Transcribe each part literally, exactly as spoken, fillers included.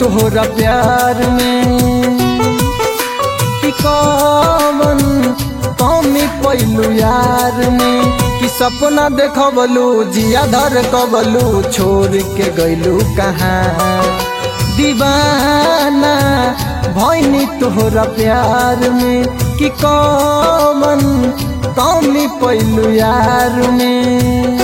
तोहरा प्यार में कि कौन कमी पैलू यार में कि सपना देखबलू जिया धर कबलू छोड़ के गइलू कहाँ दीवाना भइनी तोहरा प्यार में कि कौन कमी पैलू यार में।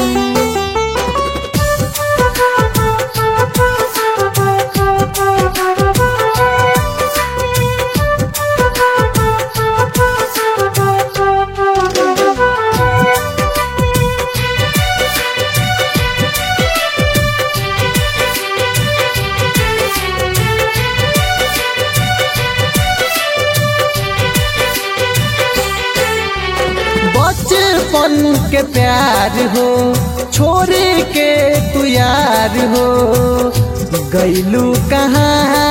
बचपन के प्यार हो छोड़ के तू यार हो गइलू कहाँ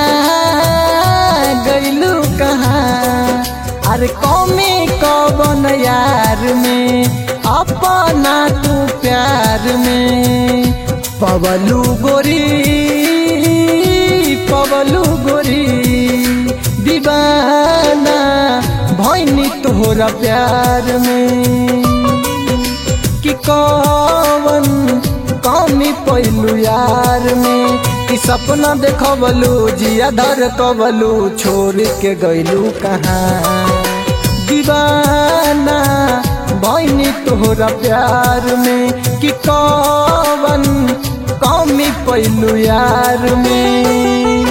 गइलू कहाँ अरे कौमी कौन यार में अपना तू प्यार में पवलू गोरी पवलू गोरी दीवाना भइनी तोहरा प्यार में कि कौन कमी पैलू यार में कि सपना देखबलू जिया धर कबलू छोड़ के गइलू कहाँ दीवाना भइनी तोहरा प्यार में कि कौन कमी पैलू यार में।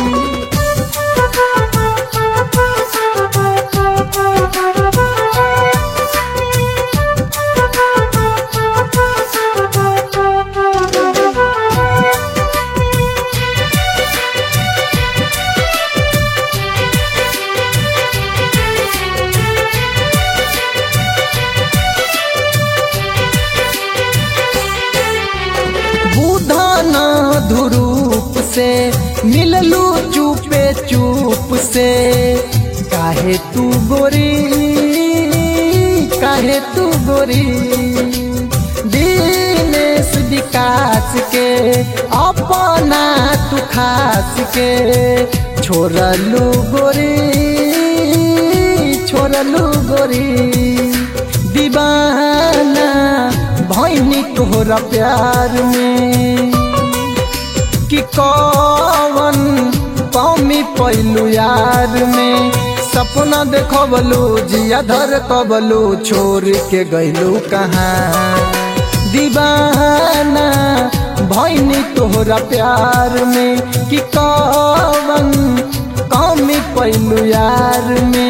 धुरूप से मिललू चुपे चुप से काहे तू गोरी काहे तू गोरी दिनेश विकास के अपना तू खास के छोड़लू गोरी छोड़लू गोरी दीवाना भइनी तोहरा प्यार में कि कौन कमी पैलू यार में सपना देखबलू जिया धर कबलू छोड़ के गइलू कहाँ दीवाना भइनी तोहरा प्यार में कि कौन कमी पैलू यार में।